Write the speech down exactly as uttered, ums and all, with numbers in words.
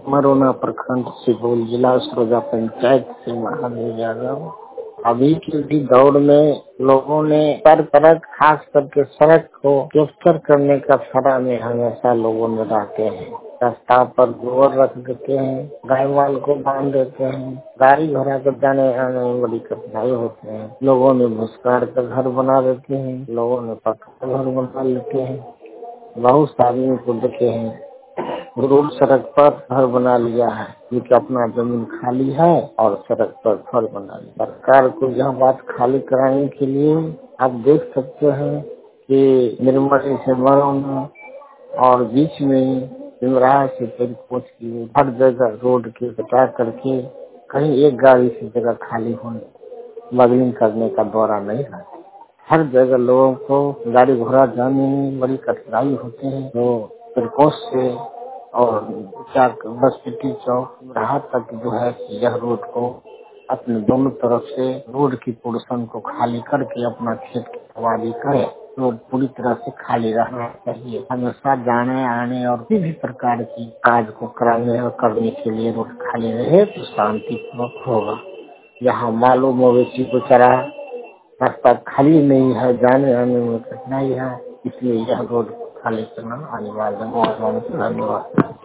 मरोना प्रखंड सुपौल जिला सरोजा पंचायत से महादेव यादव। अभी की भी दौड़ में लोगों ने पर परत खास करके सड़क को क्लस्टर करने का खरा में हमेशा लोगों ने रहते हैं। रास्ता पर गोबर रख देते हैं, गाय माल को बांध देते हैं, गाड़ी घोड़ा को जाने आने में बड़ी कठिनाई होती है। लोगों ने भूसकाड़ का घर बना देते हैं, लोगों ने पक्का घर बना लेते हैं। बहुत सारे को देखे हैं रोड सड़क पर घर बना लिया है, क्योंकि अपना जमीन खाली है और सड़क पर घर बना लिया। सरकार को यह बात खाली कराने के लिए आप देख सकते हैं कि निर्मली से मरौना और बीच में सिमराहा से कोच की हर जगह रोड के बचा करके कहीं एक गाड़ी की जगह खाली होने मगलिंग करने का दौरा नहीं है। हर जगह लोगों को गाड़ी घोड़ा जाने में बड़ी कठिनाई होती है। तो प्रकोष्ठ से और बस पिटी चौक यहाँ तक जो है यह रोड को अपने दोनों तरफ से रोड की पोर्शन को खाली करके अपना खेत की तबादी करे। रोड पूरी तरह से खाली रहना चाहिए। हमेशा जाने आने और किसी भी प्रकार की काज को कराने और करने के लिए रोड खाली रहे तो शांतिपूर्वक होगा। यहाँ मालूम मवेशी को चरा रास्ता खाली नहीं है, जाने आने में कठिनाई है, इसलिए यह रोड खाली करना अनिवार्य है। धन्यवाद।